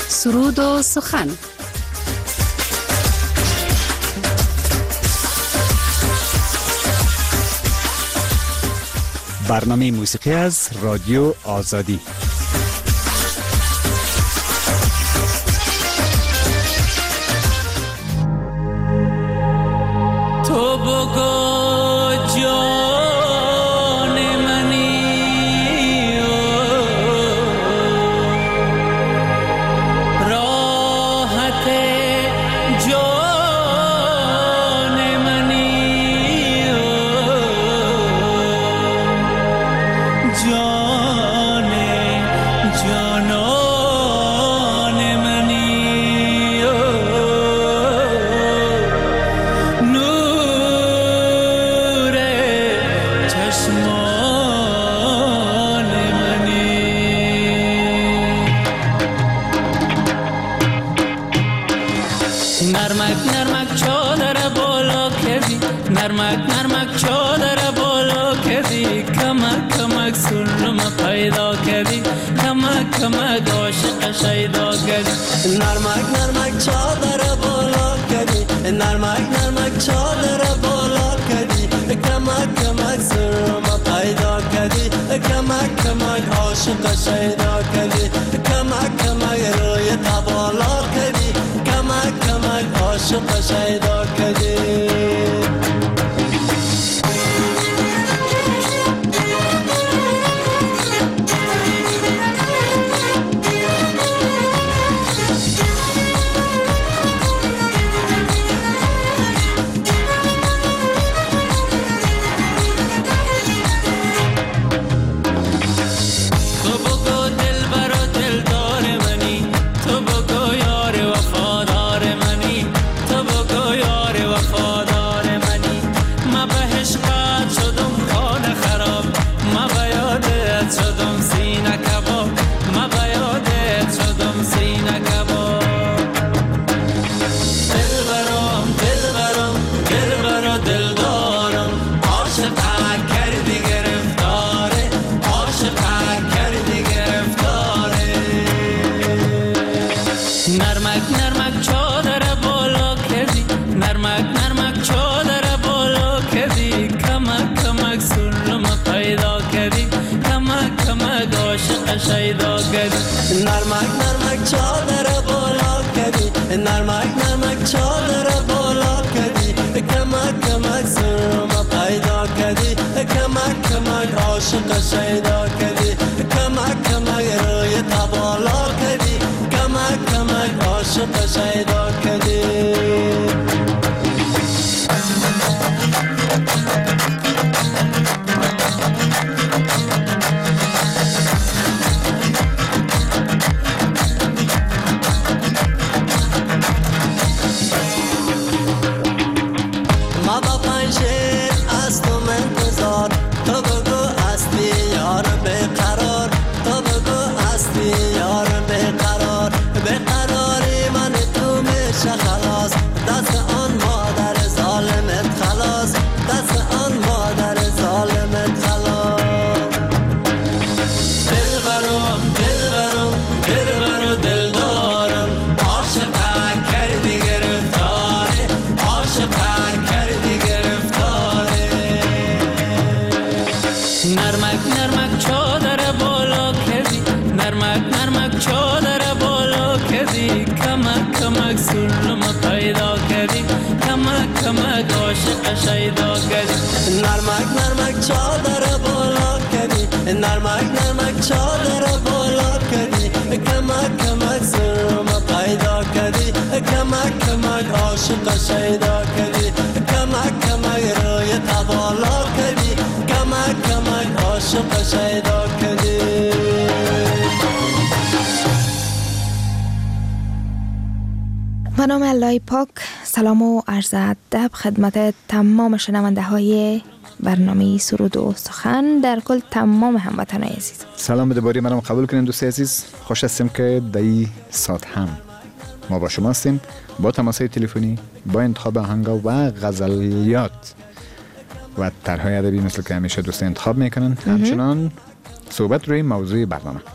سرود و سخن. برنامه موسیقی از رادیو آزادی. تو بگو جان منی راحت جان منی جان جانان منی نور چشمان منی نرمک نرمک چادر بالا کردی نرمک نرمک چادر بالا کردی کمک کمک سلم پیدا کردی کمک کمک عاشق شیدا کردی نرمک نرمک چادر بالا کردی نرمک نرمک چادر بالا کردی کمک کمک سلم پیدا کردی کمک کمک عاشق شیدا کردی کمک کمک روی تبالا کردی کمک کمک عاشق شیدا کردی نرمک نرمک چادر بالا کردی نرمک نرمک چادر بالا کردی کمک کمک سلم پیدا کردی کمک کمک عاشق شیدا کردی نرمک نرمک چادر بالا کردی نرمک نرمک چادر بالا کردی کمک کمک سلم پیدا کردی کمک کمک عاشق شیدا کردی کمک کمک روی تبالا کردی کمک کمک عاشق شیدا کردی نرمک نرمک چادر بالا کردی نرمک نرمک چادر بالا کردی کمک کمک سلم پیدا کردی کمک کمک عاشق شیدا کردی نرمک نرمک چادر بالا کردی نرمک نرمک چادر بالا کردی کمک کمک سلم پیدا کردی کمک کمک عاشق شیدا کردی کمک کمک روی تبالا کردی کمک کمک عاشق شیدا کردی به نام الله پاک. سلام و عرض ادب خدمت تمام شنونده های برنامه سرود و سخن در کل تمام هموطنان عزیز. سلام دوباره منم قبول کنین دوست عزیز. خوش هستیم که دایی ساعت هم ما با شما هستیم با تماس‌های تلفنی، با انتخاب آهنگا و غزلیات و طرح‌های ادبی مثل که همیشه دوست انتخاب میکنن. همچنان صحبت روی موضوع برنامه.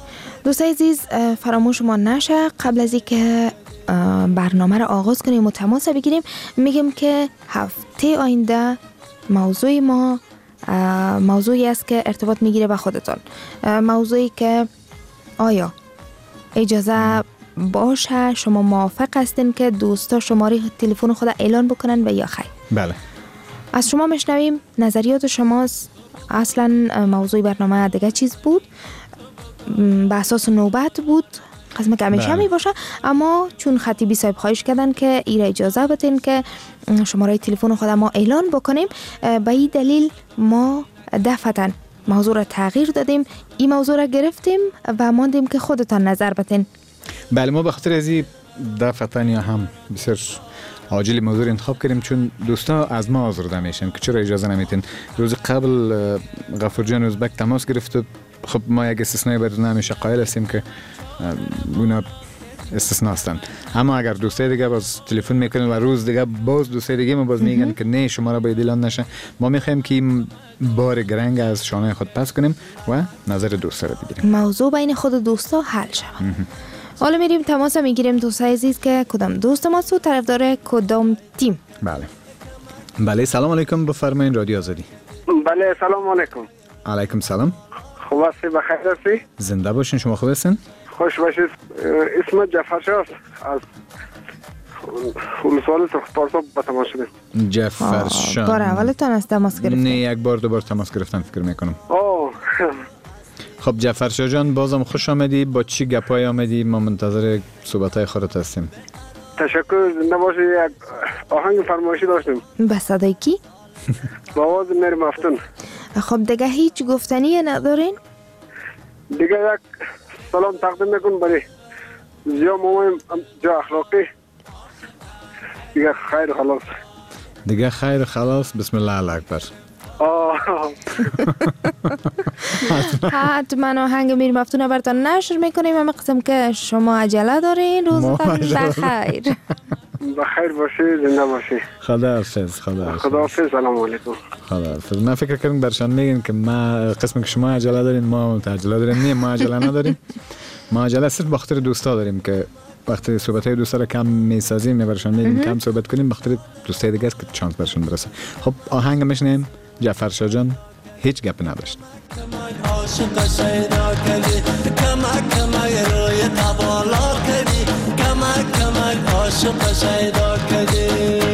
دوستای عزیز فراموش ما نشه قبل از اینکه برنامه را آغاز کنیم و تماس بگیریم میگم که هفته آینده موضوع ما موضوعی است که ارتباط میگیره به خودتان. موضوعی که آیا اجازه باشه شما موافق هستین که دوستا شماره تلفن خود اعلان بکنن و یا خیر؟ بله. از شما میشنویم، نظریات شماست. اصلا موضوع برنامه دیگه چیز بود، به اساس نوبت بود، قسمه که همیشه می باشه، اما چون خطیبی صاحب خواهش کردن که ایره اجازه بدین که شماره تلفن خود ما اعلان بکنیم، به این دلیل ما دفعتاً موضوع را تغییر دادیم، این موضوع را گرفتیم و ماندیم که خودتان نظر بدین. بله، ما به خاطر از این دفعتاً یا هم بسیار عاجل موضوع انتخاب کردیم، چون دوستا از ما آزرده میشن که چرا اجازه نمیتین. روز قبل غفور جان ازبک تماس گرفت، خب ما یک استثنایی بر نمیشه قائل هستیم که اونا استثناء هستن، اما اگر دوستای دیگه باز تلفن میکنن و روز دیگه باز دوستای دیگه ما باز میگن که نه شما را باید اعلان نشه، ما میخوایم که این بار گرنگ از شانه خود پس کنیم و نظر دوستا را بگیریم، موضوع بین خود دوستا حل شود. حالا میریم تماس میگیریم دوستای عزیز که کدام دوست ما سو طرفدار کدام تیم. بله سلام علیکم، بفرمایید رادیو آزادی. بله سلام علیکم. علیکم سلام. خوب هستی؟ بخیر هستی؟ زنده باشین، شما خوب هستین؟ خوش باشید. اسم جعفرشاه است از ولسوالی سرخپارسا به تماس شدیم. جعفرشاه بار اولتان از تماس گرفتیم؟ نه، یک بار دو بار تماس گرفتم فکر میکنم. خب جعفرشاه جان بازم خوش آمدی، با چی گپای آمدی؟ ما منتظر صحبتای خودت هستیم. تشکر، زنده باشی. یک آهنگ فرمایشی داشتیم. به صدای کی؟ با آواز میر مفتون. خب دیگه هیچ گفتنی ندارین؟ دیگه یک سلام تقدیم میکن برای زیا مامان جا اخلاقی. دیگه خیر خلاص. دیگه خیر خلاص. بسم الله الله اکبر. حتما آهنگ میر مفتون براتون نشر میکنیم. همه قسم که شما عجله دارین، روزتان بخیر. بخیر باشی، زنده باشی. خداحافظ. خداحافظ. سلام علیکم. خداحافظ. من فکر کردم برشان میگن که ما قسم که شما عجله دارین ما عجله داریم. نه، ما عجله نداریم. ما عجله صرف به خاطر دوستا داریم که وقتی صحبت‌های دوستا رو کم میسازیم یا برشان میگیم کم صحبت کنیم، به خاطر دوستای دیگه است که چانس برشان برسه. خب آهنگ میشنیم. جعفرشاه جان هیچ گپ نداشت. عاشق شیدا کردی، کمک روی تبالا کردی، کمک عاشق شیدا کردی.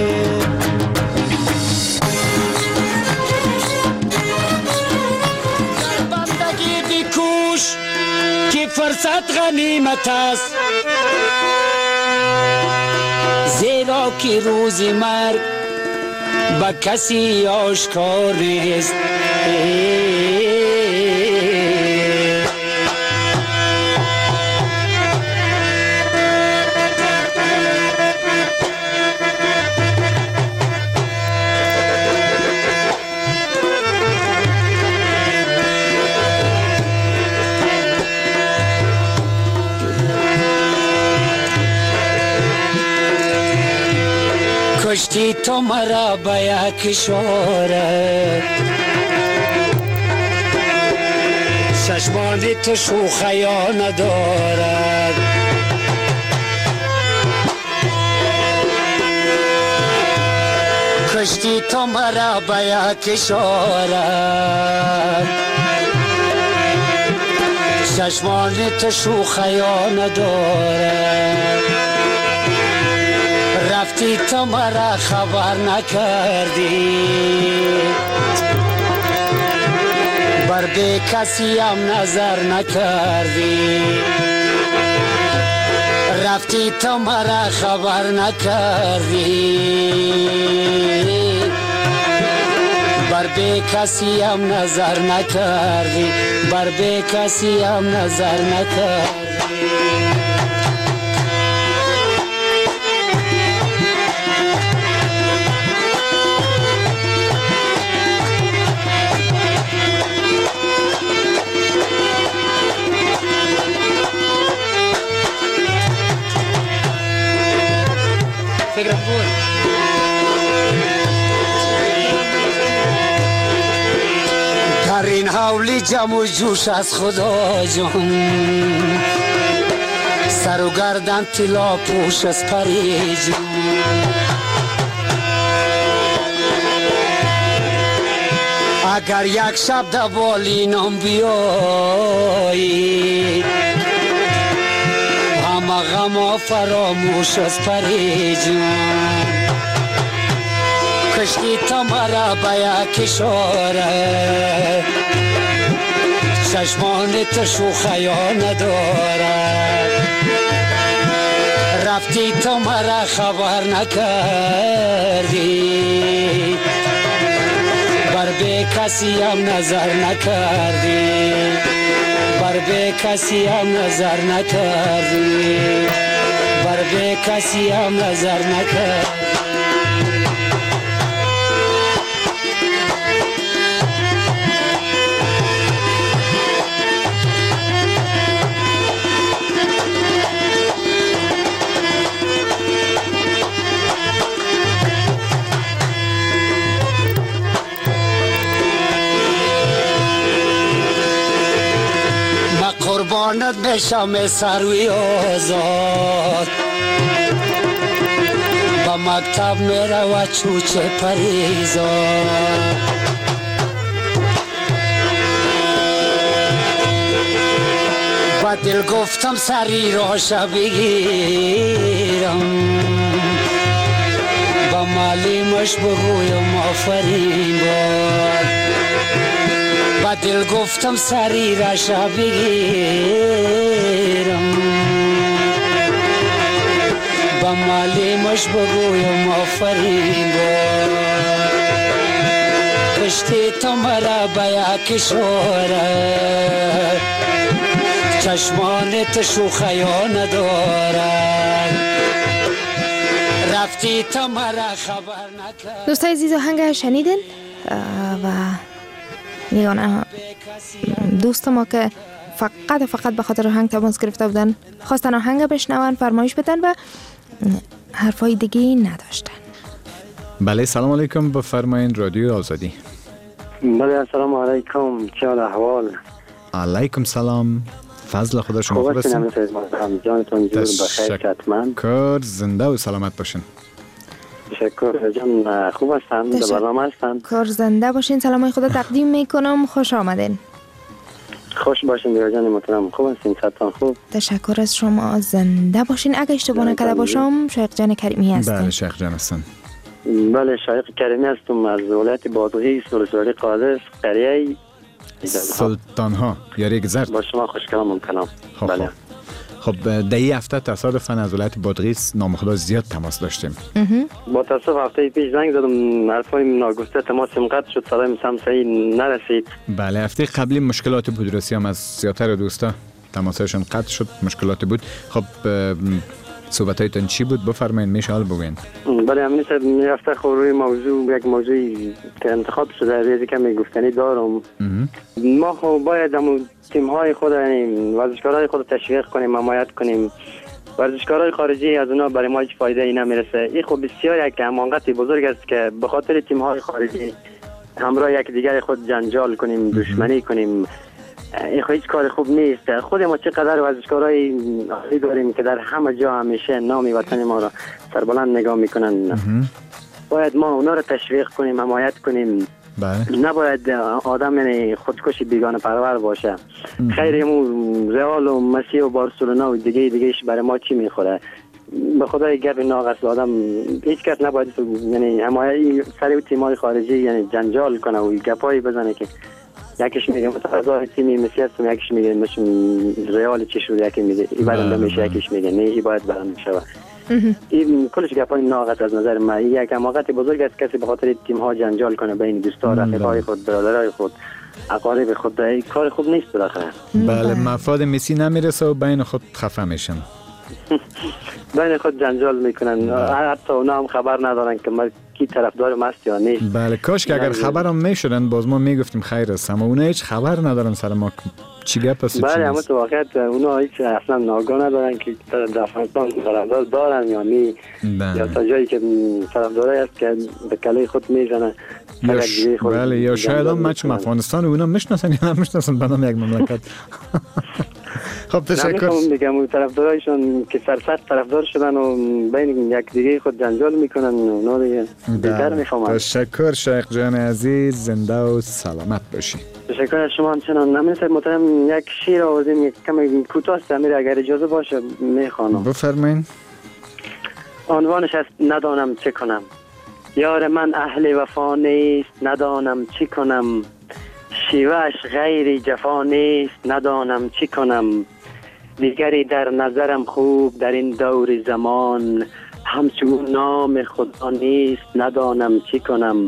در بندگی بیکوش که فرصت غنیمت است، زیرا که روز مرگ با کسی آشکار نیست. کشتی تو مرا به یک اشاره، چشمان تو شوخیا ندارد، کشتی تو مرا به یک اشاره، چشمان تو شوخیا ندارد، رفتی تو مرا خبر نکردی، بر به کسی هم نظر نکردی، رفتی تو مرا خبر نکردی، بر به کسی هم نظر نکردی، بر به کسی هم نظر نکردی. حولی جمع و جوش از خدا جون سر و گردن طلا پوش از پری جون اگر یک شب در بالینم بیایی همه غم فراموش از پری جون کشتی تا مرا به یک اشاره چشمان تو شوخیا ندارد رفتی تو مرا خبر نکردی بر به کسی هم نظر نکردی بر به کسی هم نظر نکردی بر به کسی هم نظر نکردی قربانت بشم سروی آزاد با مکتب میره و چوچه پریزاد با دل گفتم سری راشه بگیرم با معلیمش بگویم آفرین باد با دل گفتم سری راشه بگیرم با معلیمش بگویم آفرین باد کشتی تو مرا به یک اشاره چشمان تو شوخیا ندارد رفتی تو مرا خبر نکرد. دوستای عزیز آهنگ شنیدین و یگانه دوست ما که فقط به خاطر آهنگ تماس گرفته بودن خواستن آهنگ بشنون فرمایش بدن و حرفای دیگه نداشتن. بله سلام علیکم بفرمایید رادیو آزادی. بله سلام علیکم چه احوال؟ علیکم سلام فضل خدا شما خوب هستین؟ جانتون جور بخیر حتما. تشکر زنده و سلامت باشین. تشکر جان خوب هستن در برنامه هستن. کار زنده باشین سلامای خدا تقدیم میکنم خوش آمدین. خوش باشین دیگر جان محترم خوب هستین صحتان خوب. تشکر از شما زنده باشین. اگه اشتباه نکرده باشم شایق جان کریمی هستین. بله شایق جان هستن. بله شایق کریمی هستم از ولایت بادغیس ولسوالی قادس قریه سلطان ها یاری گذرد با شما خوش کلام کلام. بله خب در این هفته تصادفاً از ولایت بادغیس نام خدا زیاد تماس داشتیم. با تاسف هفته پیش زنگ زدم حرفای ناگفته تماسم قطع شد صدای هم صحیح نرسید. بله هفته قبلی مشکلات بود رسی هم از زیادتر دوستا تماسشون قطع شد مشکلات بود. خب صحبتایتون چی بود بفرمایید میشه حال بگوین. بله همین صاحب میرفته روی موضوع یک موضوعی که انتخاب شده ریزی که میگفتنی دارم. ما خب باید تیم های خود یعنی ورزشکارای خود تشویق کنیم حمایت کنیم. ورزشکارای خارجی از اونا برای ما هیچ فایده ای نمیرسه. این خب بسیار یک امانت بزرگ است که به خاطر تیم های خارجی همراه یک دیگر خود جنجال کنیم دشمنی کنیم. این هیچ کار خوب نیست. خود ما چقدر ورزشکارای عالی داریم که در همه جا همیشه نام وطن ما را سربلند نگاه میکنن. باید ما اونا را تشویق کنیم حمایت کنیم. نباید آدم یعنی خودکشی بیگانه پرور باشه. خیر رئال و مسی و بارسلونا و دیگهش برای ما چی میخوره؟ به خدای گپ ناقص آدم هیچ کس نباید یعنی حمایت سر تیم‌های خارجی یعنی جنجال کنه و گپایی بزنه که یکیش میگه متقاضای تیمی مسی هستم یکیش میگه مش رئال چی شد یکی میگه این بعد نمیشه یکیش میگه نه این باید برام میشه. این کلش گپای ناقص از نظر من یک حماقت بزرگ است کسی به خاطر تیم ها جنجال کنه بین دوستا رفیقای خود برادرای خود اقارب خود. این کار خوب نیست بالاخره. بله مفاد مسی نمیرسه و بین خود خفه میشن بین خود جنجال میکنن. حتی اونا هم خبر ندارن که ما کی طرفدار است یا نیست. بله کاش که اگر خبرم میشدن باز ما میگفتیم خیر است اما اونا هیچ خبر ندارن سر ما چی گپ است. بله اما تو واقعیت اونا هیچ اصلا ناگاه ندارن که در افغانستان طرفدار دارن یا نی یا تا جایی که طرفدارای است که به کله خود میزنن. بله، یا شاید هم من چون افغانستان و اونا میشناسن یا نمیشناسن به نام یک مملکت. خب تشکر. میگم اون طرفدارایشون که سرسخت طرفدار شدن و بین یک دیگه خود جنجال میکنن اونا دیگه بیشتر میخوام. تشکر شیخ جان عزیز، زنده و سلامت باشی. تشکر از شما همچنان. نمی‌سر محترم یک شعر آوازیم یک کم کوتاه است امیر اگر اجازه باشه میخوانم. بفرمایید. عنوانش است ندانم چه کنم. یار من اهل وفا نیست ندانم چی کنم، شیوهش غیر جفا نیست ندانم چی کنم، دیگری در نظرم خوب در این دور زمان، همچون نام خدا نیست ندانم چی کنم،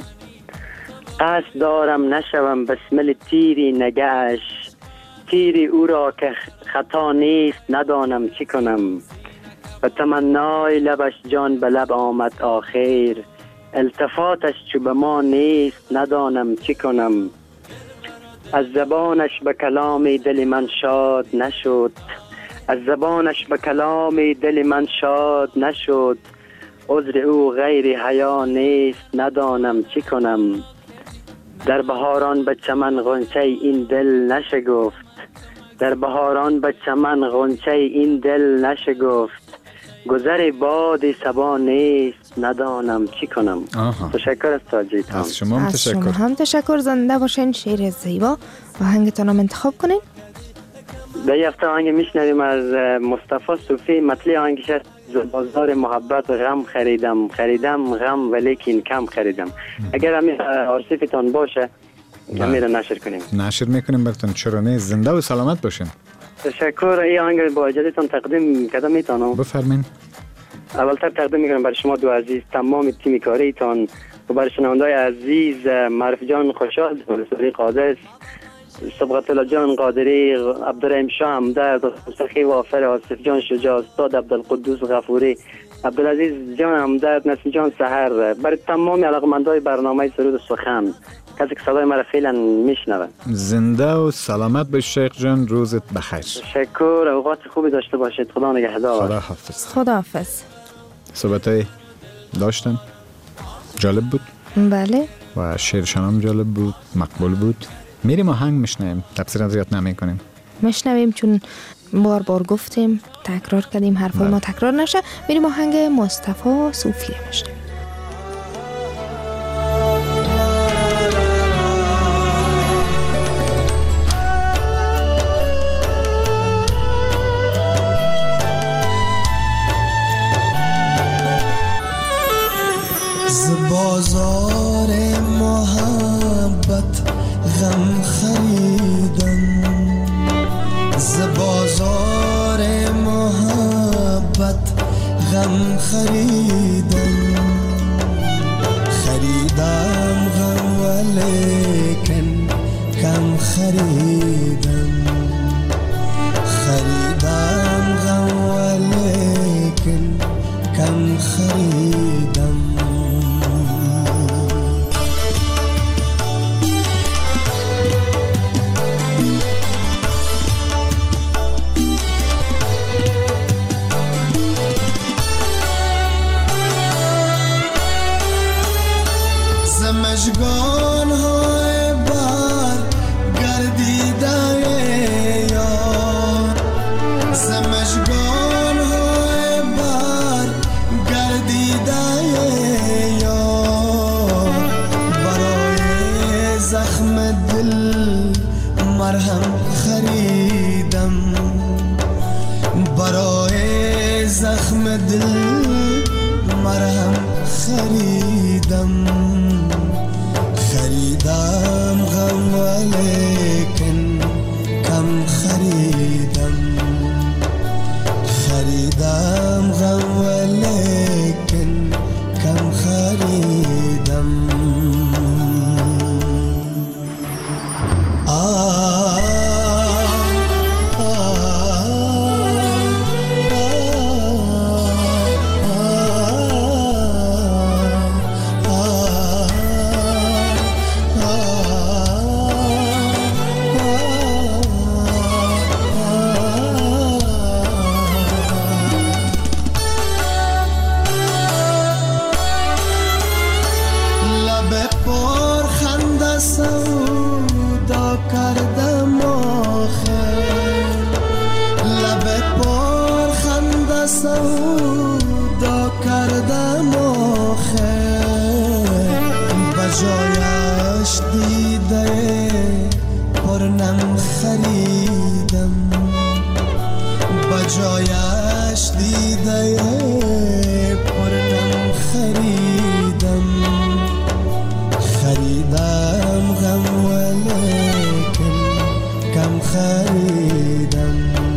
قصد دارم نشوم بسمل تیری نگهش، تیری او را که خطا نیست ندانم چی کنم، و تمنای لبش جان به لب آمد آخر، التفاتش چو به ما نیست ندانم چی کنم، از زبانش به کلام دل من شاد نشد، از زبانش به کلام دل من شاد نشد، عذر او غیر حیا نیست ندانم چی کنم، در بهاران به چمن غنچه این دل نشگفت، در بهاران به چمن غنچه این دل نشگفت، گذر باد صبا نیست ندانم چی کنم. تشکر از توجیهتان. از شما هم تشکر. از شما هم تشکر. زنده باشین. شعر زیبا و آهنگتان هم انتخاب کنین. در این هفته آهنگ میشنویم از مصطفی صوفی. مطلع آهنگش است بازار محبت غم خریدم غم ولیکن کم خریدم. اگر امیر آرسیفتان باشه امیر نشر کنیم. نشر میکنیم براتون. چرا نه؟ زنده و سلامت باشین. تشکر. این آهنگ با اجازهتان تقدیم کردم میتونم. بفرمایید. اولتر تقدیم میکنم برای شما دو عزیز، تمام تیم کاریتان و برای شنونده‌های عزیز معرف جان خوشحال، سوری قادس، صبغت الله جان قادری، عبدالرحیم شاه همدرد، سخی وافر، آصف جان شجاع، استاد عبدالقدوس غفوری، عبدالعزیز جان همدرد، نسیم جان سحر، برای تمام علاقمندای برنامه سرود سخن، کسی که صدای مرا فعلا میشنوه. زنده و سلامت باش شیخ جان. روزت بخیر. تشکر. اوقات خوبی داشته باشید. خدا نگهدار. خدا حافظ. خدا حافظ. صحبتای داشتن جالب بود. بله. و شعرشان هم جالب بود، مقبول بود. میریم آهنگ میشنویم، تفسیر زیاد نمی کنیم، میشنویم چون بار گفتیم، تکرار کردیم، حرفای ما تکرار نشه. میریم آهنگ مصطفی صوفی میشنویم. بازار محبت غم خریدم، ز بازار محبت غم خریدم، خریدم غم ولیکن کم خریدم، خریدم غم ولیکن کم خریدم. مژگان های بر گردیده یار، ز مژگان های بر گردیده یار، برای زخم دل مرهم خریدم، برای زخم دل مرهم خریدم، خریدم غم ولیکن کم خریدم، خریدم غم ولیکن کم خریدم. جایش دیده پرنم خریدم با جایش دیده پرنم خریدم خریدم غم ولیکن کم خریدم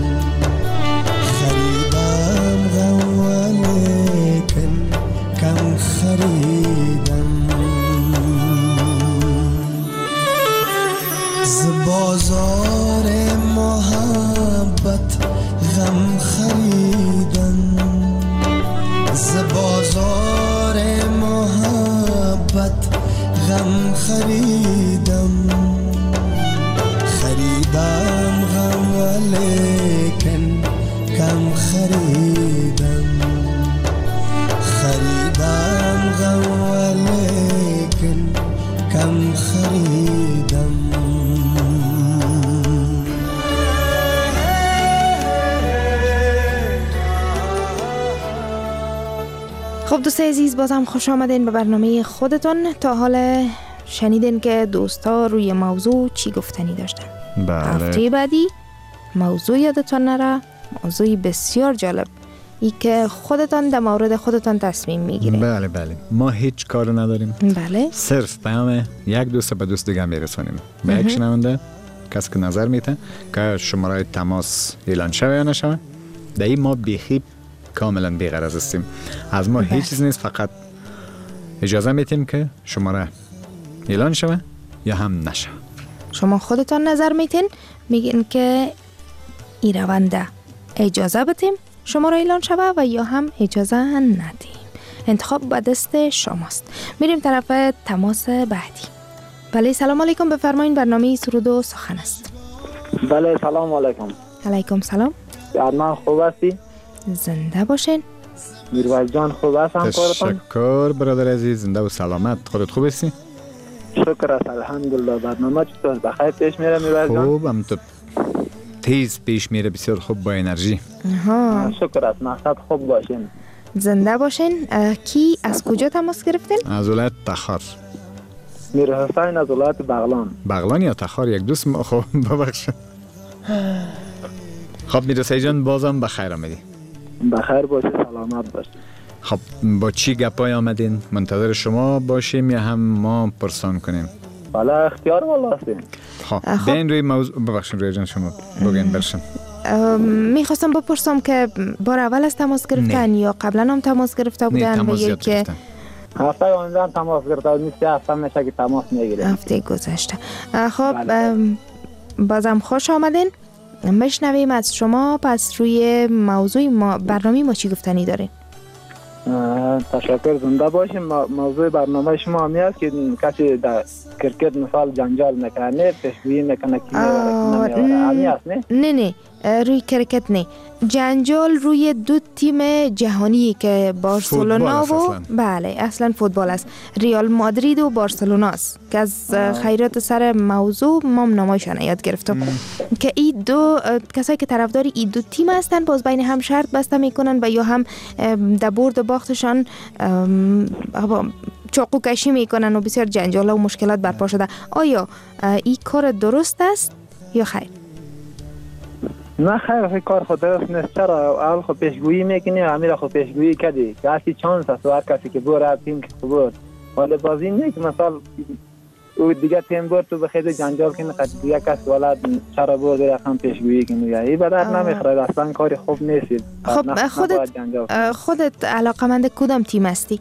خریدم غم ولیکن کم خریدم ز بازار محبت غم خریدم ز بازار محبت غم خریدم خریدم غم ولیکن کم خریدم خریدم غم ولیکن کم خریدم خب دوستای عزیز، بازم خوش آمدین به برنامه خودتون. تا حالا شنیدین که دوستا روی موضوع چی گفتنی داشتن. هفته بعدی موضوع یادتون نره، موضوعی بسیار جالب، ای که خودتان در مورد خودتان تصمیم میگیرین. بله بله، ما هیچ کارو نداریم. بله، صرف پیام یک دوست به دوست دیگه میرسونیم. به یک شنونده کسی که نظر میده که شماره تماس اعلان شوه یا نشوه، در این ما بیخی کاملا بی‌غرض هستیم. از ما هیچ چیز نیست، فقط اجازه میتیم که شماره اعلان شوه یا هم نشه. شما خودتان نظر میتین، میگین که این رونده اجازه بتیم شماره اعلان شوه و یا هم اجازه ندیم. انتخاب به دست شماست. میریم طرف تماس بعدی. بله، سلام علیکم، بفرمایین. برنامه سرود و سخن است. بله، سلام علیکم. علیکم سلام. ارمان خوب هستی؟ زنده باشین. میرویس جان خوب هست همکارتان؟ تشکر برادر عزیز، زنده و سلامت. خودت خوب هستی؟ شکر است، الحمدلله. برنامه چطور؟ بخیر پیش میره میرویس جان؟ خوب، هم تو تیز پیش میره، بسیار خوب، با انرژی. شکر است، مقصد خوب باشین. زنده باشین. کی از کجا تماس گرفتین؟ از ولایت تخار. میر حسین از ولایت بغلان. بغلان یا تخار یک دوست ما. خب ببخشید. خب میر حسین جان، بازم بخیر آمدی. بخیر باشی، سلامت باشی. خب با چی گپای آمدین؟ منتظر شما باشیم یا هم ما پرسان کنیم؟ بله، اختیار والا هستیم. خب بین روی موضوع، ببخشید روی جان شما بگین برشن. میخواستم بپرسم که بار اول از تماس گرفتن یا قبلا هم تماس گرفته بودن؟ تماس و که هفته آنجا تماس گرفته نیست، هفته میشه که تماس میگیره. هفته گذشته. خب بازم خوش آمدین. مشنویم از شما. پس روی موضوع برنامه ما چی گفتنی دارین؟ تشکر، زنده باشیم. موضوع برنامه شما همی است که کسی در کرکت مثال جنجال میکنه، پیشگویی میکنه که همی است نه؟ نه روی کرکت نه، جنجال روی دو تیم جهانی که بارسلونا و بله اصلا فوتبال است، ریال مادرید و بارسلونا است که از خیرات سر موضوع ما نامایشان یاد گرفتم که این دو کسایی که طرفدار این دو تیم هستن باز بین هم شرط بسته میکنن و یا هم در برد باختشان چاقو کشی میکنن و بسیار جنجال و مشکلات برپا شده. آیا این کار درست است یا خیر؟ نه خیر، کار خود درست نیست. چرا؟ اول خود پیشگویی میکنی و همین خود پیشگویی کردی که هستی چانس است و هر کسی که بور تیم که برد، ولی بازی نه که مثال او دیگه تیم برد تو بخیر جنجال کنی خود دیگه کسی ولی چرا برد رقم پیشگویی کنی، این بدر نمیخواد، اصلا کاری خوب نیست. خب خودت علاقمند کدام تیم هستی؟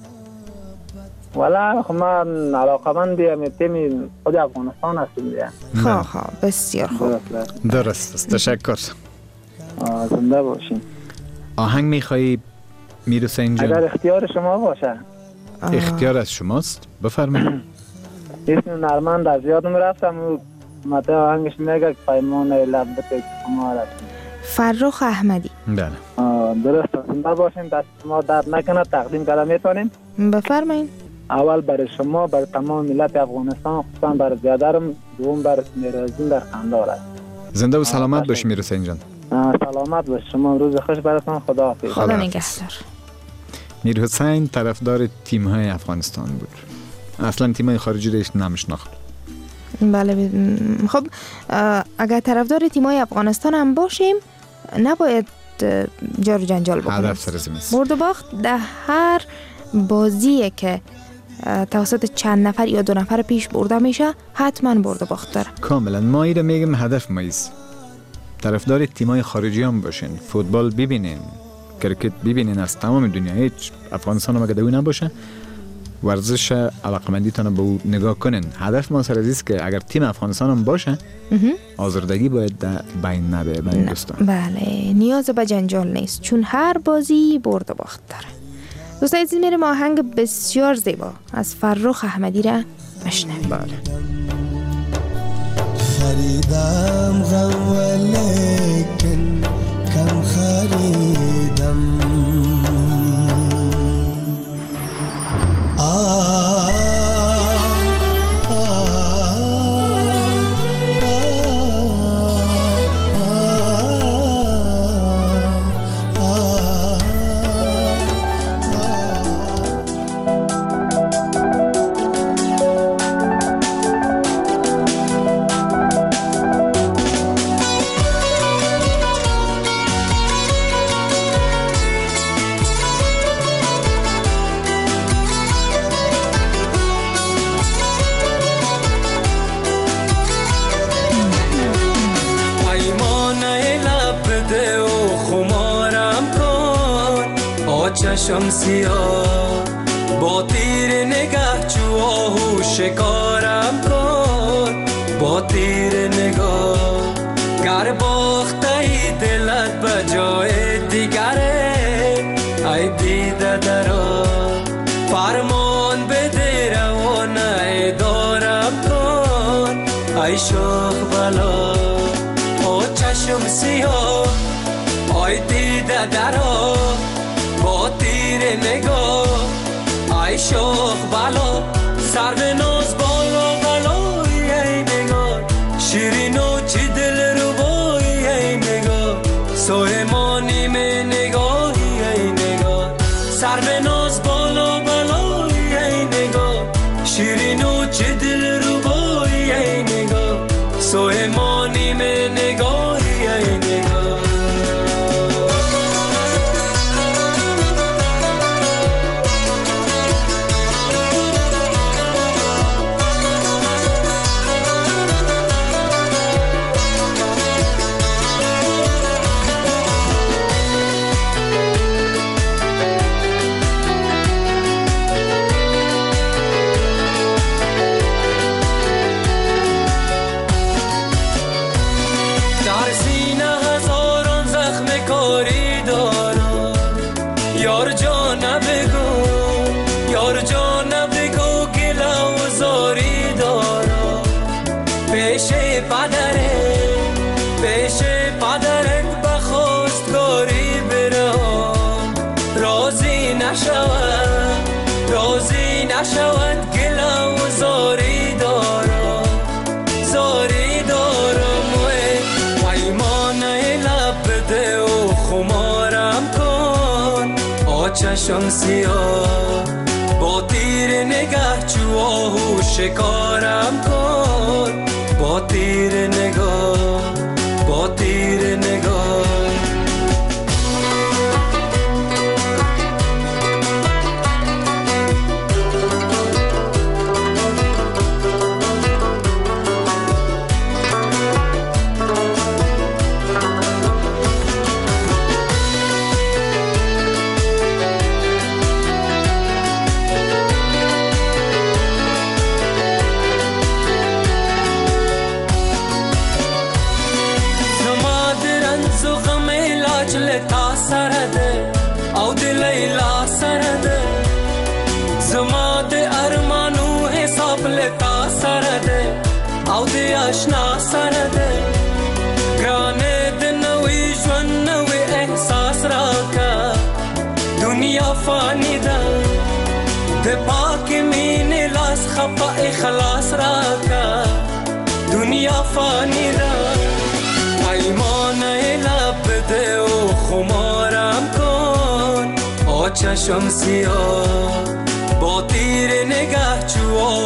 والا خب من علاقمند تیم خود افغانستان هستیم دیگه. خب بسیار خوب، درست است. تشکر. زنده باشین. آهنگ میخوایی میر حسین جان؟ اگر اختیار شما باشه. اختیار از شماست، بفرمایید. اسم نرمند از یادم رفتم و مته آهنگش میگه که پیمان لبت شما رفتیم. فرخ احمدی. بله درست. زنده باشین، دست ما درد نکنه. تقدیم کردم میتونیم؟ بفرمایید. اول برای شما، برای تمام ملت افغانستان، خصوصا برای زیادرم، دوم برای میرزین در خندار است. زنده و سلامت باشی میر حسین جان. سلامت باش شما، روز خوش براتون. خدا حافظ. خدا نگهدار. میر حسین طرفدار تیم های افغانستان بود. اصلا تیمای خارجی ریش نمیشناخت. بله. خب اگر طرفدار تیمای افغانستان هم باشیم نباید جار و جنجال بکنیم. هدف سر زمین. برد و باخت در هر بازی که توسط چند نفر یا 2 نفر پیش برده میشه حتما برد و باخت داره. کاملا. ما ایره میگم هدف مایست طرفدار تیمای خارجی هم باشین، فوتبال ببینین، کرکت ببینین از تمام دنیا، هیچ افغانستان هم اگه دوی نباشه ورزش علاقمندیتان به او نگاه کنین. هدف ما سر عزیز که اگر تیم افغانستان هم باشه آزردگی باید در بین نبه بین دوستان. بله، نیاز به جنجال نیست چون هر بازی برد و باخت داره. دوستان عزیز میریم آهنگ بسیار زیبا از فرخ احمدی را بشنویم. بله. خریدم غم ولیکن کم خریدم، چشم سیاه با تیر نگاه چو آهو شکارم کن، با تیر نگاه گر باخته ای دلت به جای دیگره، ای دیده درا فرمان بده روانه دارم کن، ای شوخ بلا او چشم سیاه ای دیده درا با تیر نگاه، ای شوخ بلا سر به ناز بالا بلای ای نگاه، شیرین و چی دل رو بای ای نگاه، سلیمانی می نگاهی ای نگاه، سر به ناز بالا بلای ای نگاه، شیرین و چی دل رو بای ای نگاه، سلیمانی می نگاهی ای نگاه. رازی نشود گلا و زاری دارم، زاری دارم و پیمانه لب بده و خمارم کن، آچشم سیاه با تیر نگاه چو آهو شکارم کن، با تیر نگاه، با تیر نگاه. او د لیلا سره ده زما د ارمانو حساب لتا سره ده او د آشنا سره ده ګرانه د نوې ژوند نوې احساس راکا دنیا فانی ده د پاک مینې لاس خفا اخلاص راکا دنیا فانی ده پیمانه لب ده و خمارم کن، چشم سیاه با تیر نگاه چو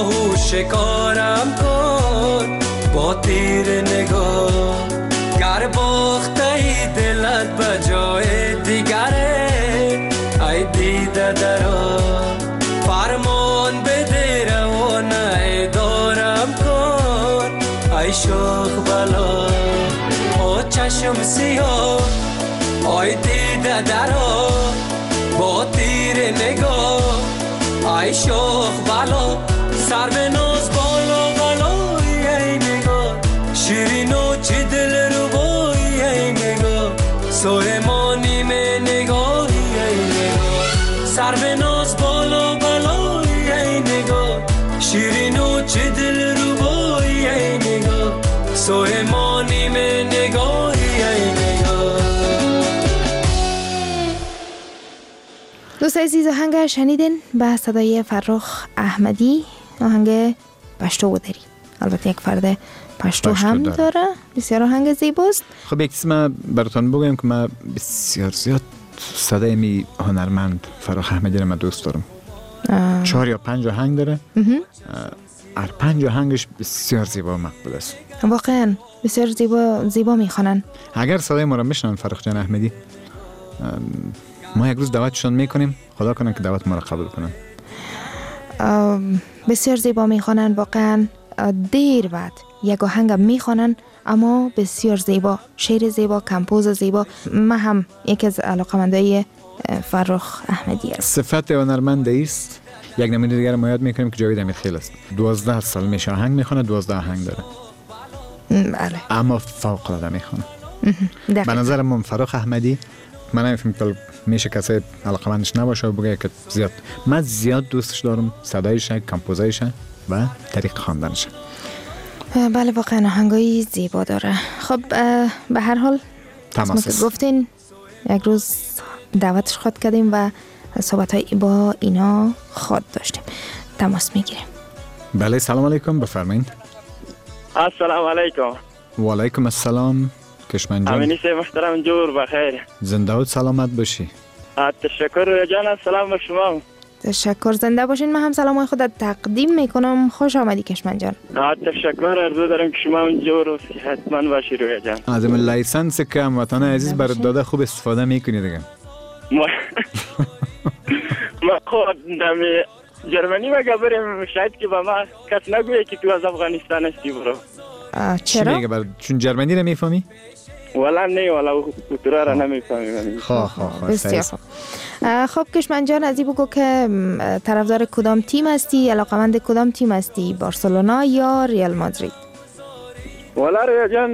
شکارم کن با تیر نگاه گر باخته ای دلت به جای دیگره ای دیده درا فرمان بده روانه دارم کن ای شوخ بلا او چشم سیاه ای دیده درا با تیر نگاه ای شوخ بلا سر به ناز بالا بالای ای نگاه شیرین و چی دل رو بایی ای نگاه سلیمانی می نگاهی ای نگاه سر به ناز بالا بالای ای نگاه شیرین و چی دل رو بایی ای نگاه سلیمانی می نگاهی ای نگاه. دوست عزیز آهنگ شنیدین به صدای فرخ احمدی، آهنگ پشتو بودری. البته یک فرد پشتو هم داره، بسیار آهنگ زیباست. خب یک چیز من براتون بگم که من بسیار زیاد صدای می هنرمند فرخ احمدی رو من دوست دارم. 4 یا 5 آهنگ داره. هر 5 آهنگش بسیار زیبا و مقبول است. واقعا بسیار زیبا میخوانن. اگر صدای ما رو میشنون فرخ جان احمدی، ما یک روز دعوتشون میکنیم، خدا کنه که دعوت ما رو قبول کنن. بسیار زیبا میخوانن، واقعا دیر بعد یک آهنگ میخوانن اما بسیار زیبا، شعر زیبا، کمپوز زیبا. من هم یکی از علاقه‌مندای فرخ احمدی است. صفت هنرمند است. یک نمونه دیگر ما یاد میکنیم که جاوید امیرخیل است. 12 سال میشه آهنگ میخونه، 12 آهنگ داره. بله. اما فوق العاده میخونه. به نظر من فرخ احمدی، من نمی‌فهمم میشه کسی علاقه‌مندش نباشه و بگه که من زیاد دوستش دارم، صدایش، کمپوزایش و طریق خواندنش. بله واقعا آهنگای زیبا داره. خب به هر حال تماس گفتین یک روز دعوتش خود کردیم و صحبت‌های با اینا خود داشتیم. تماس میگیریم. بله سلام علیکم، بفرمایید. السلام علیکم. و علیکم السلام کشمن جان. امینی سه محترم جور بخیر. زنده و سلامت باشی. تشکر جان، سلام به شما. تشکر، زنده باشین. من هم سلامای خودت تقدیم میکنم. خوش آمدی کشمن جان. تشکر، عرض دارم که شما اونجور و صحتمند باشی رویا جان. از این لایسنس که هموطن عزیز برات داده خوب استفاده میکنی دیگه. ما خود دمی جرمنی مگه بریم شاید که با ما کس نگویه که تو از افغانستان هستی برو. چرا؟ چی میگه چون جرمنی رو میفهمی؟ والا نه، والا اوترا را نمیفهمیم. بسیار خوب. خب کشمن جان، از این بگو که طرفدار کدام تیم هستی؟ علاقمند کدام تیم هستی؟ بارسلونا یا ریال مادرید؟ والا رویا جان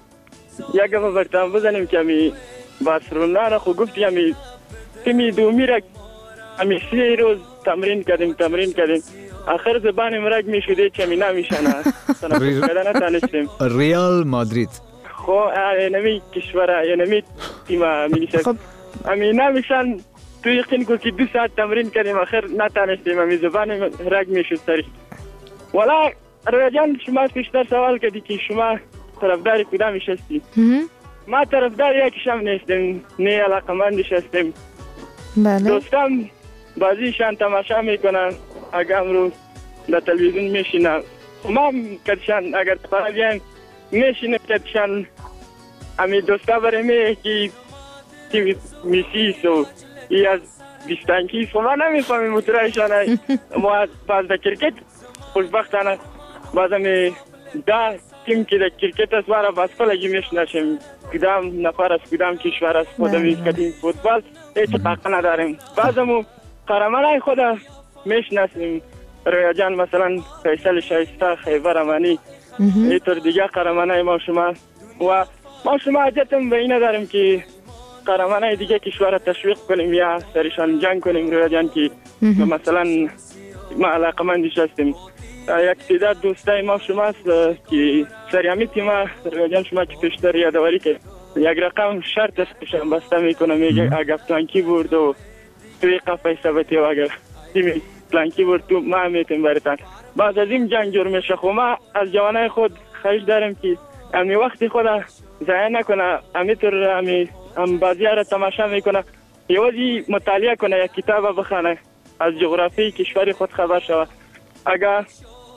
یک ما برتان بزنیم که همی بارسلونا را خود گفتی همی تیمی دومی را همی 3 روز تمرین کردیم آخر زبان مرگ می شده چه می نمیشنه تنفس کردن نتانستیم. ریال مادرید خب نمی کشوره یا نمی تیم همی نشد همی نمیشن. تو یقین کو که 2 ساعت تمرین کردیم آخر نتانستیم، همی زبان رگ می شد سری. والا رویا جان شما پیشتر سوال کردی که شما طرفدار کدامش هستی؟ ما طرفدار یکیشم نیستیم، نه علاقمندش هستیم. بله. دوستم بازیشان تماشا میکنن، اگر امروز در تلویزیون میشینن ما کدشان اگر تفاهم میشینه کدشان امی دوستا برمی که تیم میسی سو ای از بیستانکی ما نمیفهمیم مترایشان. ما باز در کرکت خوشبختانه باز امی ده تیم که در کرکت است وارا باسکولگی میشناسیم، کدام نفر است کدام کشور است خودمی کدیم فوتبال اتفاق نداریم. بعضمو قهرمانای خود میشناسیم، رویا جان مثلا فیصل شایسته، خیبر امانی، اینطور دیگه قهرمانای ما شما و ما شما حاجتم به این نداریم که قهرمانای دیگه کشور تشویق کنیم یا سرشان جنگ کنیم. رویا جان که مثلا ما علاقمندش هستیم. یک تعداد دوستای ما شماست که سریامی تیم رویا جان شما که پیشتر یادواری که یک رقم شرط استشان بسته میکنه، میگه اگر پلانکی برد و توی قفای ثبتی و اگر تیم پلانکی برد تو ما میتیم برتن. بعد از این جنگ جور میشه. خب ما از جوانای خود خواهش داریم که امی وقتی خود ضایع نکنه، امی طور امی بازی را تماشا میکنه، یوازی مطالعه کنه، یک کتاب بخونه، از جغرافی کشور خود خبر شود. اگر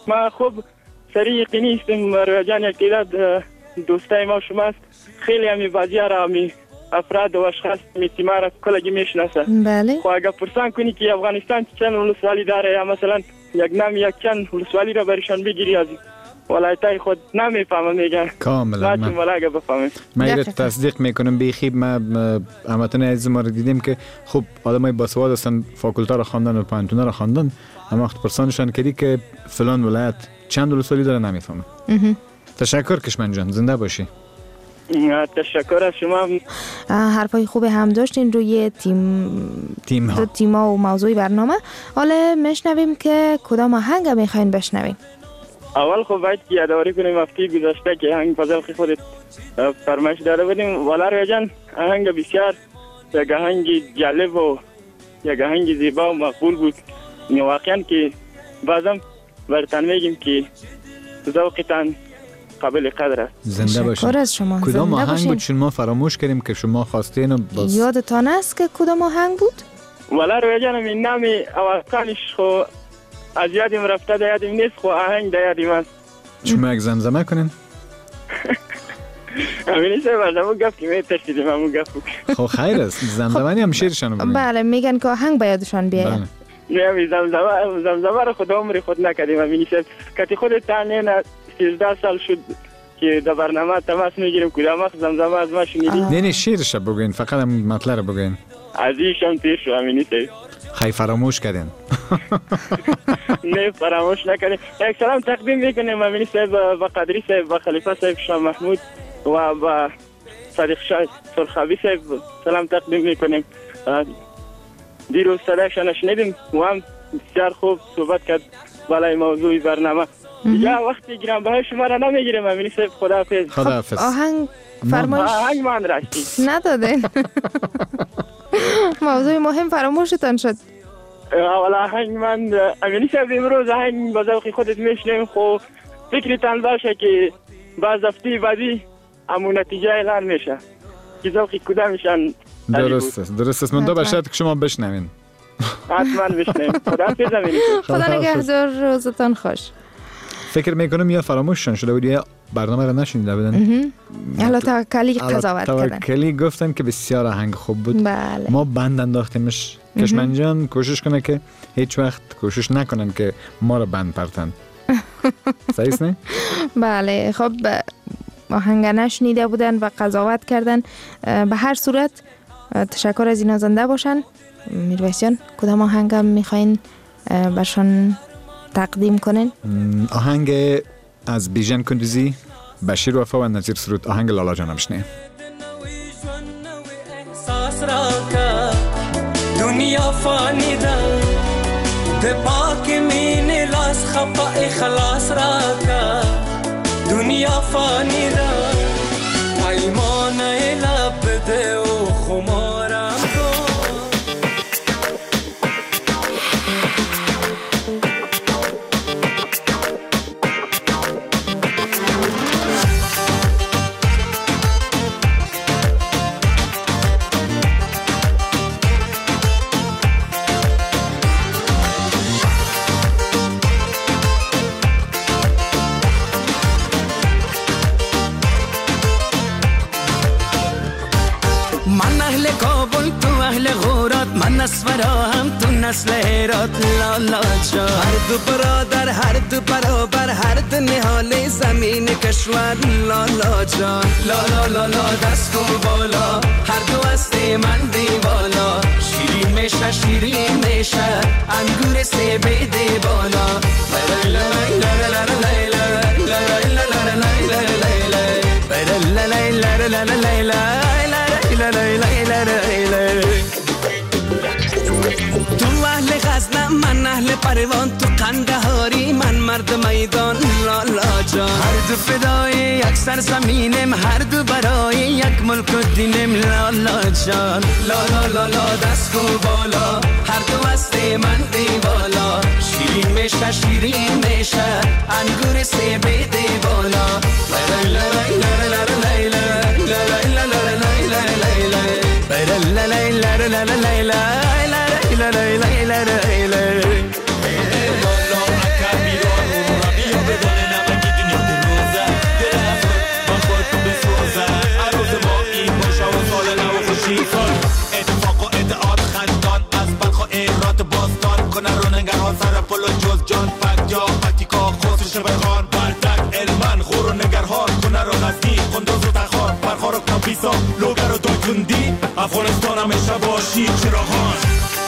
ما خوب سریع یقینی هستیم رویا جان یک تعداد دوستای ما شما است خیلی همی بازی را همی افراد و اشخاص تیما را کلگی میشناسه. بله. خب اگر پرسان کنی که افغانستان چند ولسوالی داره یا مثلا یک نام یک چند ولسوالی را برشان بگیری از ولایتای خود نمیفهمه میگن کاملا ما ولی اگر بفهمیم من ایره تصدیق میکنم بیخی. ما همتون عزیز ما رو دیدیم که خب آدمای باسواد هستن، فاکولتا را خواندن و پانتونه را خواندن، اما وقت پرسانشان کردی که فلان ولایت چند ولسوالی داره نمیفهمه. تشکر کشمن جان، زنده باشی. تشکر از شما. حرفای خوب هم داشتین روی تیم‌ها و موضوع برنامه. حالا میشنویم که کدام آهنگ میخواین بشنویم. اول خب باید که یادآوری کنیم هفته گذشته که آهنگ فضل خودت فرمایش داده بودیم. والا رویا جان آهنگ بسیار یک آهنگ جالب و یک آهنگ زیبا و مقبول بود. واقعا که بازم برتان میگیم که ذوقتان قابل قدر است. زنده باشین. شکر از شما. کدام آهنگ بود شما فراموش کردیم که شما خواستین و باز یادتان است که کدام آهنگ بود؟ والا رویا جان این نام اواسطانش خو از یادیم رفته در یادیم نیست، خو آهنگ در یادیم است. شما یک زمزمه کنین؟ امینی سه بردمو گفت که میتشتیدیم همون گفت. خب خیر است، زمزمه هم شیرشانو بگین. بله میگن که آهنگ به یادشان بیاید. نه زمزمه رو خود عمری خود نکردیم. امینی سه کتی خودت تانیه 13 سال شد که در برنامه تماس میگیریم کدام وقت زمزمه از ما شنیدی؟ نه شیرش بگین، فقط هم مطلب رو بگین. عزیزم تیر شو امینی سه. خیلی فراموش کردین. نه فراموش نکردیم. یک سلام تقدیم میکنیم امینی صاحب و قدری صاحب و خلیفه صاحب شاه محمود و صادق شاه سرخابی صاحب سلام تقدیم میکنیم. دیروز صدایشان شنیدیم و هم بسیار خوب صحبت کرد بالای موضوع برنامه. یا وقتی گرانبهای شما را نمیگیریم امینی صاحب. خداحافظ. خداحافظ. آهنگ فرمایش آهنگ من راستی ندادین. موضوع مهم فراموشتان شد. اولا آهنگ من امینی صاحب امروز آهنگ با ذوق خودت میشنیم. خب فکرتان باشه که بعض هفته بعدی همون نتیجه اعلان میشه که ذوق کدامشان. درست است. من دو باشد که شما بشنوین. حتما بشنویم. خداحافظ امینی. خدا نگهدار، روزتان خوش. فکر میکنم یا فراموششان شده بود یا برنامه را نشنیده بودن. حالا توکلی قضاوت کردن. توکلی گفتن که بسیار آهنگ خوب بود. بله. ما بند انداختیمش. کشمن جان کوشش کنه که هیچ وقت کوشش نکنن که ما را بند پرتن. صحیح است نه؟ بله. خب آهنگ نشنیده بودن و قضاوت کردن. به هر صورت تشکر از اینا. زنده باشن. میرویس جان کدام آهنگ هم میخواین برشان تقدیم کنین؟ آهنگ از بیژن کندوزی، بشیر وفا و نظیر سرود. آهنگ لالا جانم شنیه. دنیا فانی ده ده پاک مین لاس خفا اخلاص را که دنیا فانی ده ایمان لب ده و خمارم کن. من اسورا هم تو نسل هرات لالا جان. هر دو برادر هر دو برابر هر دو نهال زمین کشور لالا جان. لالا لالا دست کن بالا هر دو هست من دیوالا. شیرین میشه شیرین میشه انگور سبیده بالا. تو اهل غزنم من اهل پروان، تو قندهاری من مرد میدان لالا جان. هر دو فدای یک سرزمینم هر دو برای یک ملک و دینم لالا جان. لالا لالا دست کو بالا هر دو هست من دیوالا. شیرین میشه شیرین میشه انگور سبیده بالا. افغانستان همیشه باشی چراغان.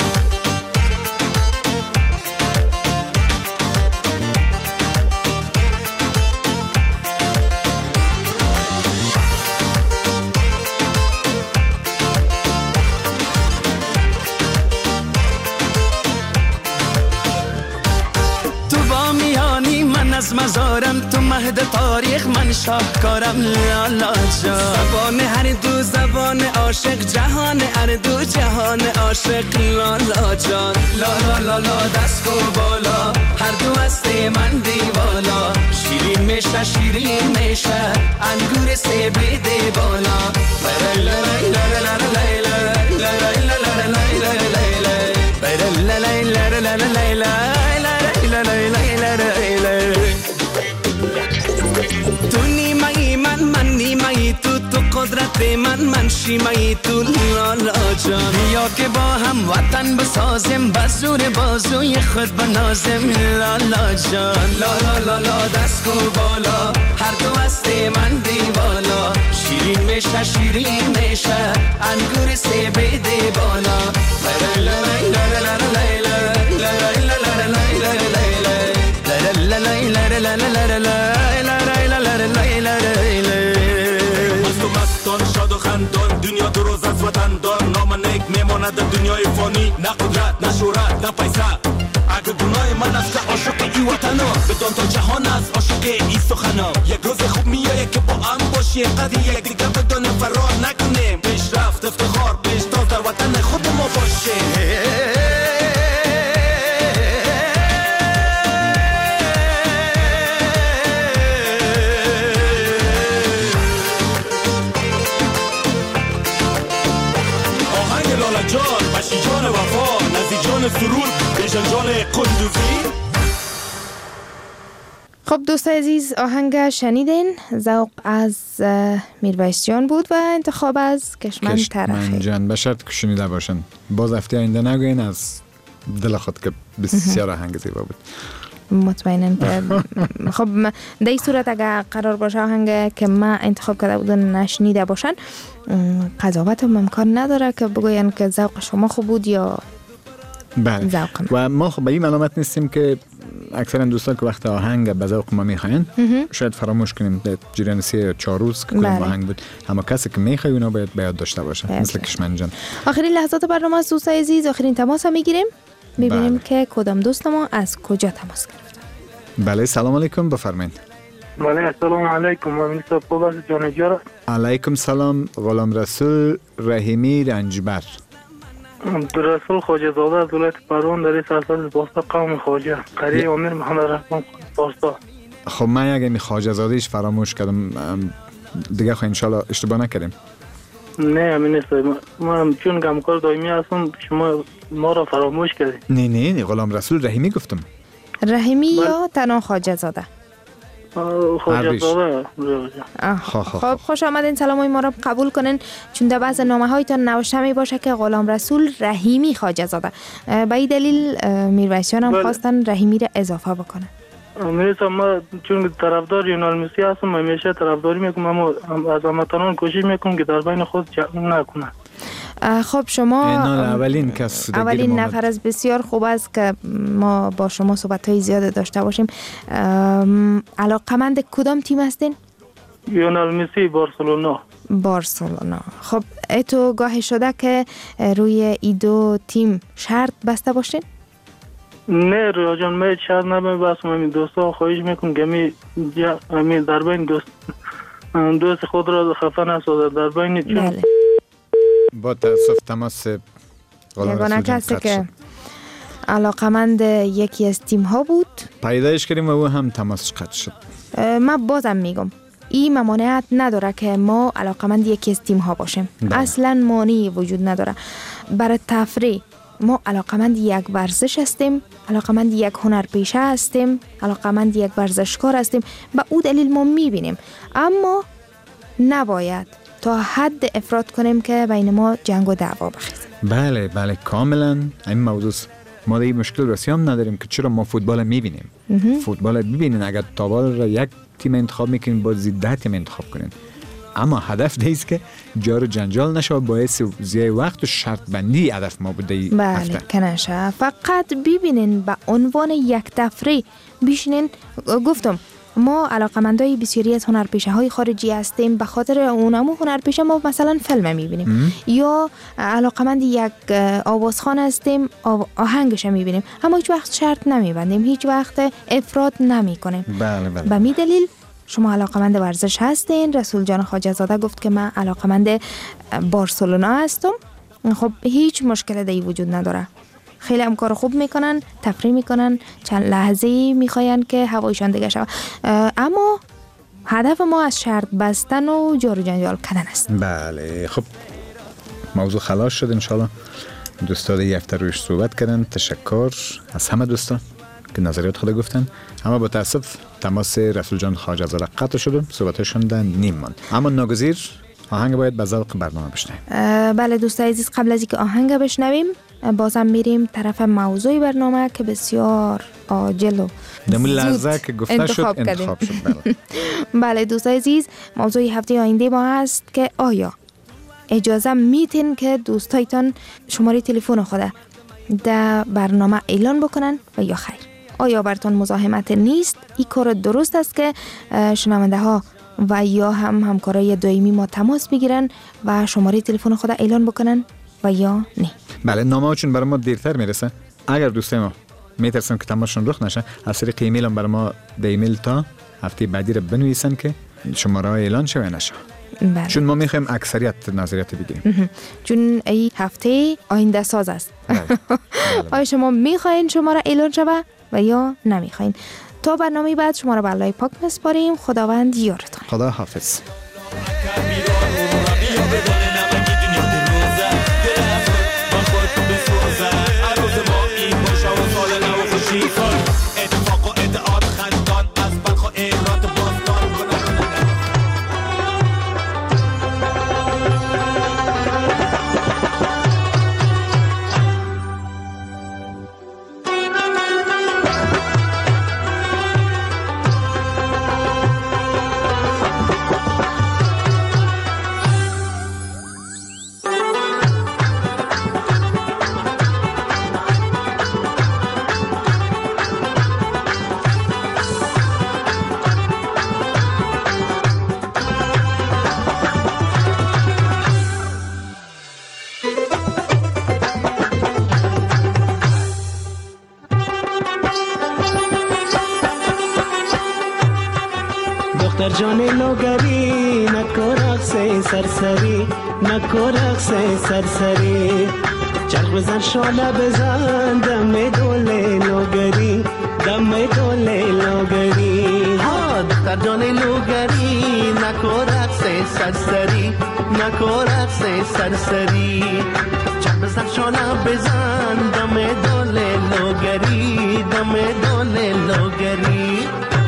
از مزارم تو مهد تاریخ من شاهکارم لالا جان. زبان هر دو زبان عاشق جهان هر دو جهان عاشق لالا جان. لالا لالا دست کو بالا هر دو هست من دیوالا. شیرین میشه شیرین میشه انگور سیب دی بالا. تو نیمه‌ای من نیمه‌ای تو قدرت من شیمه‌ای تو لالا جان. یا که با هم وطن بسازیم بزور بازوی خود بنازیم لالا جان. لالا لالا دست کو بالا هر دو هست من دیوالا. شیرین میشه شیرین میشه انگور سیب دی بالا. مستان شاد و خندان دنیا دو روز از وطن دار. نام نیک میماند دنیای فانی. نه قدرت نه شهرت نه پیسه. اگه گناه من است که عاشق ای وطنا بدان تا جهان است عاشق ای سخنا. یک روز خوب میایه که با هم باشیم قدر یک دیگه بدانیم فرار نکنیم. پیشرفت افتخار پیشتاز در وطن خود ما باشیم. جان بشی جان وفا نزی جان سرور بیشن جان قندوزی. خب دوستای عزیز آهنگ شنیدین. ذوق از میرویس جان بود و انتخاب از کشمن ترخی جان. به شرط که شنیده باشن. باز هفته آینده نگوین از دل خود که بسیار آهنگ زیبا بود. مطمئنم که خب در این صورت اگر قرار باشه آهنگ که من انتخاب کرده بودن نشنیده باشن قضاوت هم امکان نداره که بگوین که ذوق شما خوب بود یا بله. ذوق من. و ما خب به این علامت نیستیم که اکثرا دوستان که وقت آهنگ به ذوق ما میخواین شاید فراموش کنیم در جریان 3 یا 4 روز که کدوم آهنگ بود. اما کسی که میخواد اونا باید به یاد داشته باشه. مثل کشمن جان. آخرین لحظات برنامه است دوستای عزیز. آخرین تماس هم میگیریم ببینیم که کدام دوست ما از کجا تماس گرفته. بله سلام علیکم بفرمایید. بله السلام علیکم. امین صاحب خوب است جان جان. علیکم سلام. غلام رسول رحیمی رنجبر. رسول خواجه زاده از ولایت پروان در سرسبز باستا قوم خواجه قریه امیر محمد رحمان باستا. خب من اگه خواجه زادهش فراموش کردم دیگه خب انشالله اشتباه نکردیم. نه امین است. من چون همکار دائمی هستم شما ما را فراموش کردید. نه غلام رسول رحیمی گفتم. رحیمی یا تنها خواجه زاده؟ خواجه زاده. خب خوش آمدین. سلامای ما را قبول کنین چون در بعض نامه هایتان نوشته می باشه که غلام رسول رحیمی خواجه زاده. به این دلیل میرویس جان هم خواستن رحیمی را اضافه بکنن. میرسم ما چون طرفدار یونال مسی هستم همیشه طرفداری میکنم اما از هموطنان کوشش میکنم که در بین خود جمع نکنن. خب شما اولین نفر از بسیار خوب است که ما با شما صحبت‌های زیاد داشته باشیم. علاقمند کدام تیم هستین؟ یونال مسی بارسلونا. خب ایتو گاهی شده که روی ای دو تیم شرط بسته باشین؟ نه رویا جان من شرط نمیبستم. همین دوستا خواهش میکنم که همین در بین دوست خود را خفه نسازد در بین چون با تاسف تماس یگانه کسی که علاقمند یکی از تیم ها بود پیدایش کردیم و او هم تماس قطع شد. من بازم میگم این ممانعت نداره که ما علاقمند یکی از تیم ها باشیم. اصلا مانعی وجود نداره. برای تفریح ما علاقمند یک ورزش هستیم، علاقمند یک هنرپیشه هستیم، علاقمند یک ورزشکار هستیم. به او دلیل ما میبینیم، اما نباید تا حد افراط کنیم که بین ما جنگ و دعوا بخیزه. بله کاملا این موضوع. ما این مشکل رسیم نداریم که چرا ما فوتبال میبینیم. فوتبال ببینین، اگر تابال را یک تیم انتخاب میکنین باید 10 تیم انتخاب کنین. اما هدف دیست که جار جنجال نشه و باعث ضیاع وقت و شرط بندی هدف ما بوده ای بله هفته. که نشه. فقط ببینین به عنوان یک تفریح بشینین. گفتم ما علاقمندای بسیاری از هنرپیشه های خارجی هستیم، به خاطر اونمو هنرپیشه ما مثلا فیلم میبینیم یا علاقمند یک آوازخوان هستیم آهنگش میبینیم، اما هیچ وقت شرط نمیبندیم، هیچ وقت افراد نمی کنیم. بله بله. به می دلیل شما علاقمند ورزش هستین. رسول جان خواجه زاده گفت که من علاقمند بارسلونا هستم. خب هیچ مشکل دیگه وجود نداره. خیلی هم کار خوب میکنن، تفریح میکنن، چند لحظه میخواین که هوایشان دیگه شود، اما هدف ما از شرط بستن و جار و جنجال کردن است. بله خب موضوع خلاص شد. انشالله دوستان یک هفته رویش صحبت کردن. تشکر از همه دوستان که نظریات خود گفتن، اما با تاسف تماس رسول جان خواجه زاده قطع شد، صحبتشون در نیم ماند. اما ناگزیر آهنگ باید به ذوق برنامه بشنویم. بله دوستان عزیز، قبل از اینکه آهنگ بشنویم بازم میریم طرف موضوع برنامه که بسیار عاجل و دمون لحظه که گفته شد انتخاب شد. بله. بله دوستان عزیز، موضوع هفته آینده ما هست که آیا اجازه میتین که دوستایتان شماره تلفن خود در برنامه اعلان بکنن و یا خیر؟ آیا براتون مزاحمت نیست؟ این کار درست است که شنونده ها و یا همکارای دائمی ما تماس بگیرن و شماره تلفن خود اعلان بکنن و یا نه؟ بله، نامه چون برای ما دیرتر میرسه. اگر دوستای ما میترسن که تماشاشون رخ نشه، از طریق ایمیل هم برای ما به ایمیل تا هفته بعدی رو بنویسن که شماره اعلان شه و نشه. بله. چون ما میخوایم اکثریت نظریات بگیریم. چون این هفته آینده ساز است. آیا شما میخواین شماره اعلان شوه و یا نمیخواین؟ تا برنامه بعد شما را به الله پاک میسپاریم. خداوند یارتان. خدا حافظ. در جان لوگری نکو رقص سرسری، نکو رقص سرسری، چرخ بزن شعله بزن دم دوله لوگری، دم دوله لوگری. ها در جان لوگری نکو رقص سرسری، نکو رقص سرسری، چرخ بزن شعله بزن دم دوله لوگری، دم دوله لوگری.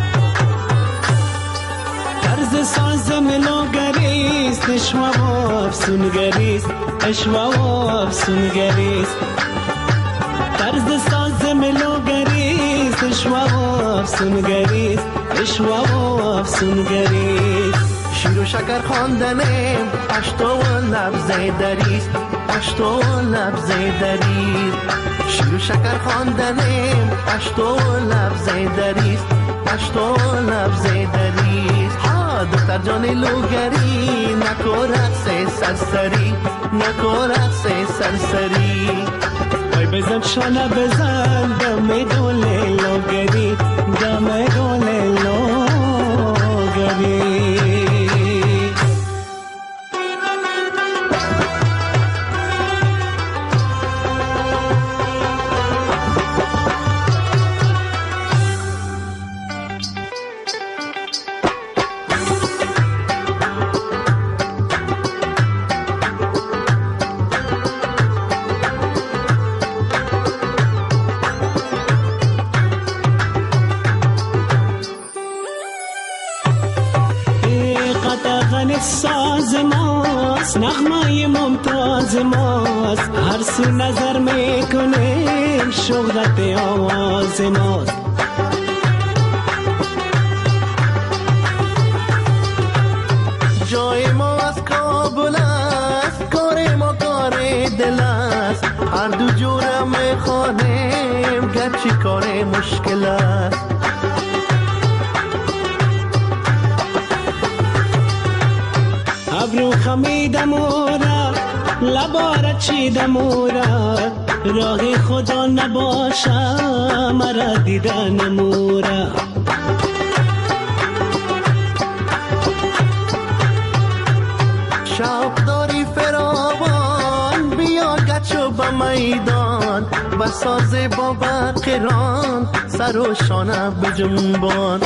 ساز ملوگریست، اشوا و افسونگریست، اشوا و افسونگریست. طرز ساز ملوگریست، اشوا و افسونگریست، اشوا و افسونگریست. شیر و شکر خواندنه پشت و لبز دریست، پشت و لبز دریست. شیر و شکر خواندنه پشت و لبز دریست، پشت و لبز دریست. دختر جان لوگری نکو رقص سرسری، نکو رقص سرسری. وای بزن شانه بزن دم دوله لوگری، دم دوله لوگری. ساز ماست، نغمه ممتاز ماست، هر سو نظر میکنیم شهرت آواز ماست. جای ما دو جوره میخوانیم گرچه کار مشکل است ابرو خمیدم را لبارت چیدم را راه خدا نباشم مرا دیدن مورا شب داری فراوان بیا گچو به میدان و ساز با بقران سر و شانه بجنبان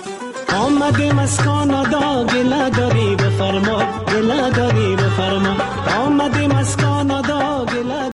آمدیم از کانادا گله داری بفرما گله داری بفرما